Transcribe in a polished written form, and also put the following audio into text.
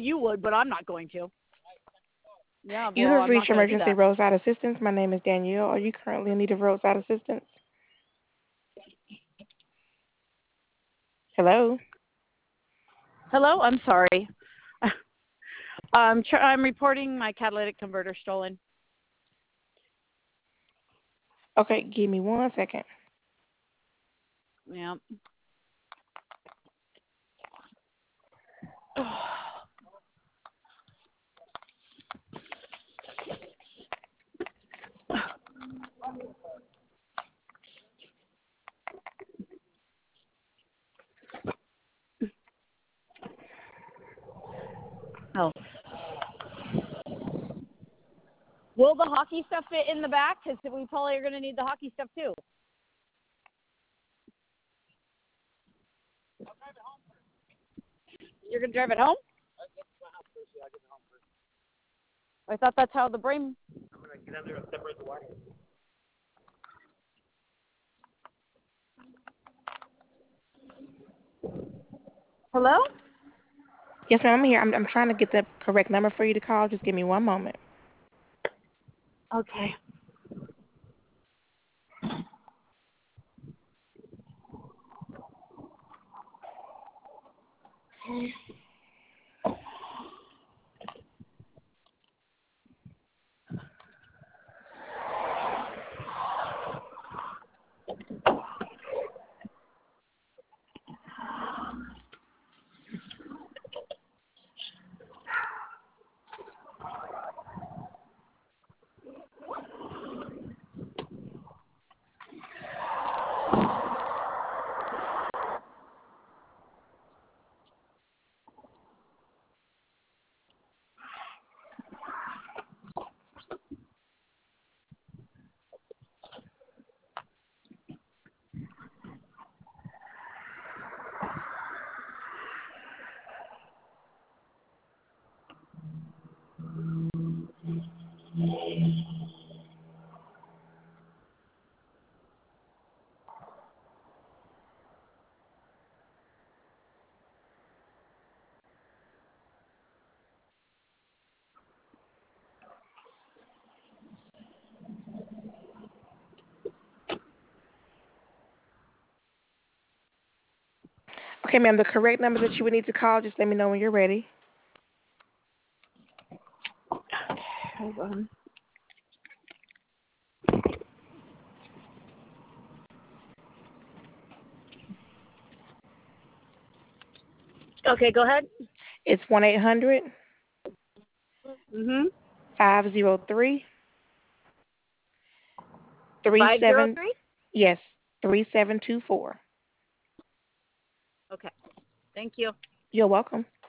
you would, but I'm not going to. Yeah, You well, have I'm not reached going to do Emergency that. Roadside Assistance. My name is Danielle. Are you currently in need of roadside assistance? Hello? Hello, I'm sorry. I'm reporting my catalytic converter stolen. Okay, give me 1 second. Yeah. Oh. Will the hockey stuff fit in the back? Because we probably are going to need the hockey stuff too. You're going to drive it home? I thought that's how the brain. I'm going to get under and separate the wire. Hello? Yes, ma'am, I'm here. I'm trying to get the correct number for you to call. Just give me 1 moment. Okay. Okay, ma'am, the correct number that you would need to call, just let me know when you're ready. Hold on. Okay, go ahead. It's 1-800 Mhm. 503 37. 503. Yes, 3724. Okay. Thank you. You're welcome.